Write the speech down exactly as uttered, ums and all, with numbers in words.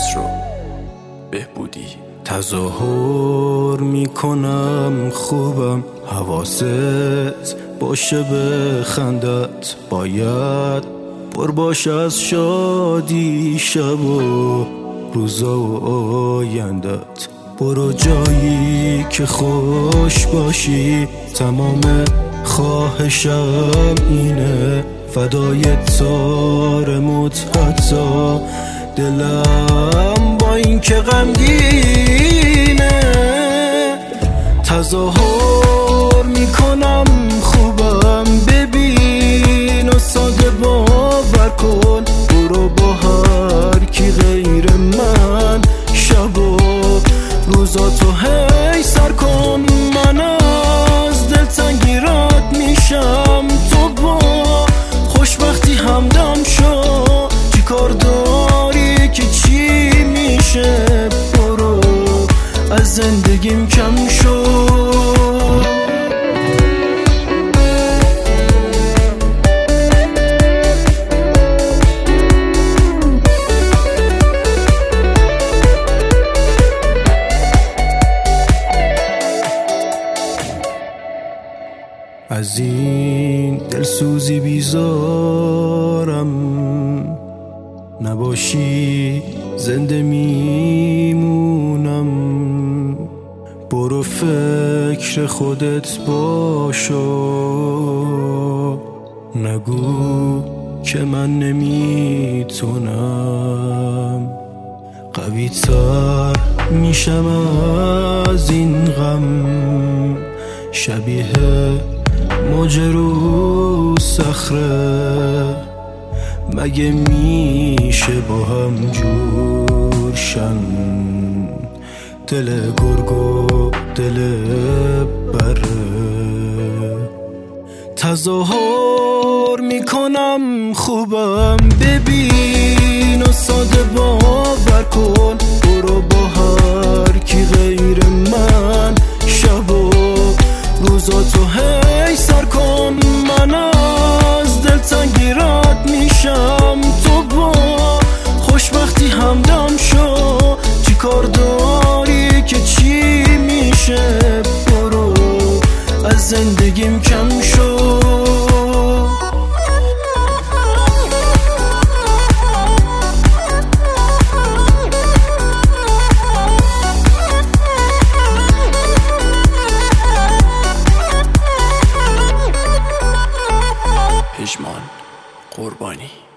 خسرو بهبودی. تظاهر میکنم خوبم، حواست باشه به خندت، باید پر باشه از شادی شب و روزا و آیندت. برو جایی که خوش باشی، تمام خواهشم اینه، فدای تارمت حتی دلم با این که غمگینه. تظاهر میکنم خوبم، ببین و ساده باور کن، برو با هر کی غیر من شب و روزاتو هی سر کن. من از دلتنگی رد میشم، تو با خوشبختی همدم شو، چی کار داری که چی میشه، برو از زندگیم کم شو. از این دلسوزی بیزارم، نباشی زنده میمونم. برو فکر خودت باشو، نگو که من نمیتونم. قوی تر میشم از این غم، شبیه موج رو صخره، مگه میشه با هم جور شن، دل گرگ و دل بره. تظاهر میکنم خوبم، ببین و ساده باور کن، برو با هر کی غیر من شب و روزاتو هی سر کن. من از دلتنگی رد میشم، تو با خوشبختی همدم شو، چی کار داری که چی میشه، برو از زندگیم کم شو. پژمان قربانی.